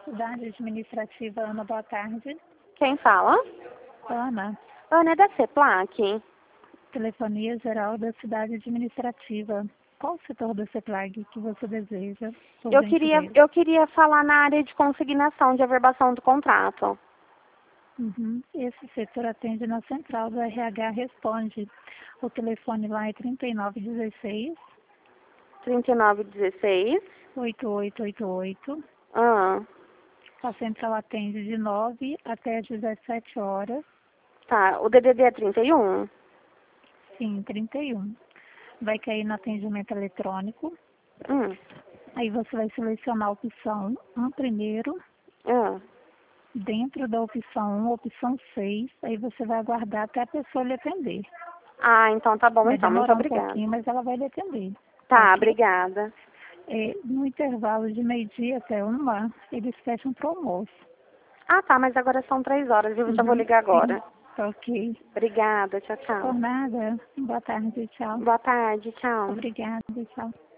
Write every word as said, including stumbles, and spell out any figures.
Cidade Administrativa, Ana, boa tarde. Quem fala? Ana, Ana, é da CEPLAC? Telefonia Geral da Cidade Administrativa. Qual o setor da CEPLAG que você deseja? por Eu queria, gentileza? eu queria falar na área de consignação, de averbação do contrato. Uhum. Esse setor atende na central do R H Responde. O telefone lá é trinta e nove dezesseis, trinta e nove dezesseis. oito oito oito oito. Ah, A central atende de nove até às dezessete horas. tá. O D D D é trinta e um? Sim, trinta e um. Vai cair no atendimento eletrônico. Hum. Aí você vai selecionar a opção um primeiro. Ah. Dentro da opção um, opção seis, aí você vai aguardar até a pessoa lhe atender. Ah, então tá bom, Vai então. Muito demorar um obrigada. pouquinho, mas ela vai lhe atender. Tá, Ok? obrigada. É, no intervalo de meio-dia até uma, eles fecham para o almoço. Ah, tá, mas agora são três horas, eu já vou Uhum, ligar sim. agora. Ok. Obrigada, tchau, Por tchau. nada. Boa tarde, tchau. Boa tarde, tchau. Obrigada, tchau.